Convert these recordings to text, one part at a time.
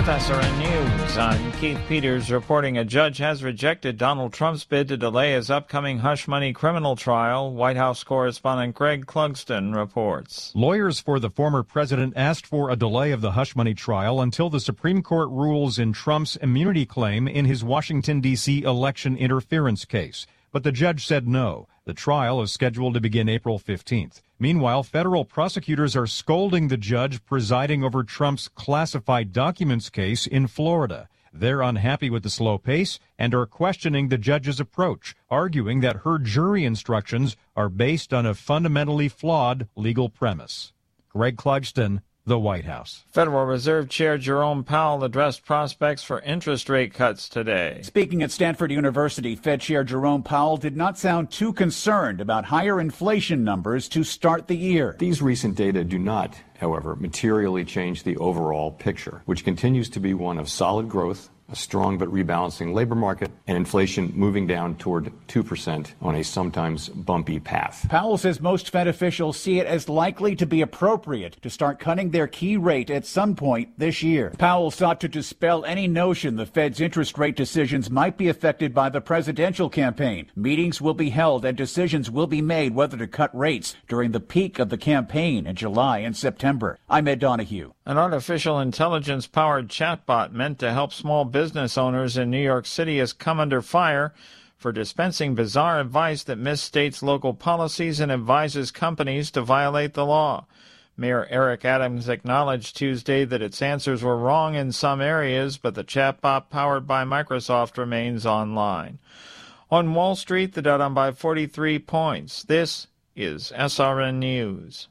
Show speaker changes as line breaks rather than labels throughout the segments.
With SRN News, I'm Keith Peters reporting a judge has rejected Donald Trump's bid to delay his upcoming hush money criminal trial. White House correspondent Greg Clugston reports.
Lawyers for the former president asked for a delay of the hush money trial until the Supreme Court rules in Trump's immunity claim in his Washington, D.C. election interference case. But the judge said no. The trial is scheduled to begin April 15th. Meanwhile, federal prosecutors are scolding the judge presiding over Trump's classified documents case in Florida. They're unhappy with the slow pace and are questioning the judge's approach, arguing that her jury instructions are based on a fundamentally flawed legal premise. Greg Clugston, the White House.
Federal Reserve Chair Jerome Powell addressed prospects for interest rate cuts today.
Speaking at Stanford University, Fed Chair Jerome Powell did not sound too concerned about higher inflation numbers to start the year.
These recent data do not, however, materially change the overall picture, which continues to be one of solid growth, a strong but rebalancing labor market, and inflation moving down toward 2% on a sometimes bumpy path.
Powell says most Fed officials see it as likely to be appropriate to start cutting their key rate at some point this year. Powell sought to dispel any notion the Fed's interest rate decisions might be affected by the presidential campaign. Meetings will be held and decisions will be made whether to cut rates during the peak of the campaign in July and September. I'm Ed Donahue.
An artificial intelligence-powered chatbot meant to help small business owners in New York City has come under fire for dispensing bizarre advice that misstates local policies and advises companies to violate the law. Mayor Eric Adams acknowledged Tuesday that its answers were wrong in some areas, but the chatbot powered by Microsoft remains online. On Wall Street, the Dow down by 43 points. This is SRN News.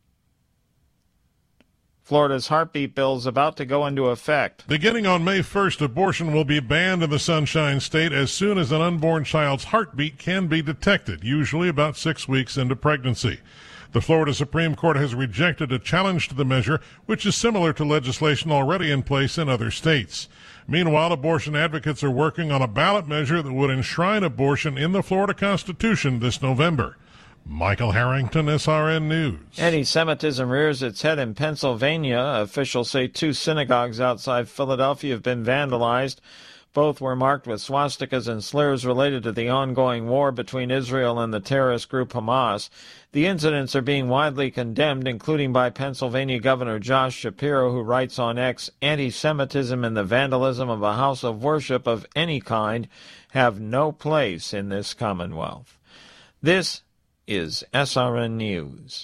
Florida's heartbeat bill is about to go into effect.
Beginning on May 1st, abortion will be banned in the Sunshine State as soon as an unborn child's heartbeat can be detected, usually about 6 weeks into pregnancy. The Florida Supreme Court has rejected a challenge to the measure, which is similar to legislation already in place in other states. Meanwhile, abortion advocates are working on a ballot measure that would enshrine abortion in the Florida Constitution this November. Michael Harrington, SRN News.
Anti-Semitism rears its head in Pennsylvania. Officials say 2 synagogues outside Philadelphia have been vandalized. Both were marked with swastikas and slurs related to the ongoing war between Israel and the terrorist group Hamas. The incidents are being widely condemned, including by Pennsylvania Governor Josh Shapiro, who writes on X, "Anti-Semitism and the vandalism of a house of worship of any kind have no place in this Commonwealth." This is SRN News.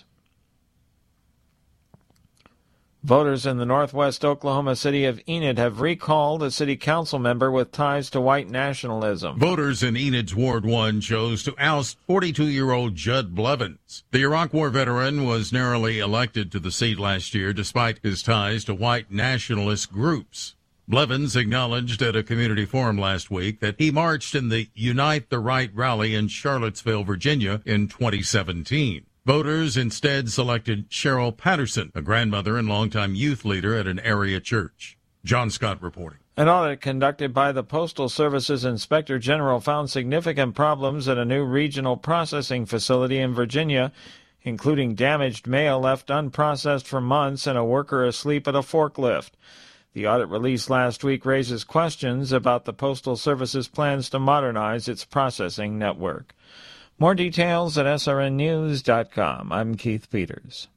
Voters in the northwest Oklahoma city of Enid have recalled a city council member with ties to white nationalism.
Voters in Enid's Ward 1 chose to oust 42-year-old Judd Blevins. The Iraq War veteran was narrowly elected to the seat last year despite his ties to white nationalist groups. Blevins acknowledged at a community forum last week that he marched in the Unite the Right rally in Charlottesville, Virginia in 2017. Voters instead selected Cheryl Patterson, a grandmother and longtime youth leader at an area church. John Scott reporting.
An audit conducted by the Postal Service's Inspector General found significant problems at a new regional processing facility in Virginia, including damaged mail left unprocessed for months and a worker asleep at a forklift. The audit released last week raises questions about the Postal Service's plans to modernize its processing network. More details at srnnews.com. I'm Keith Peters.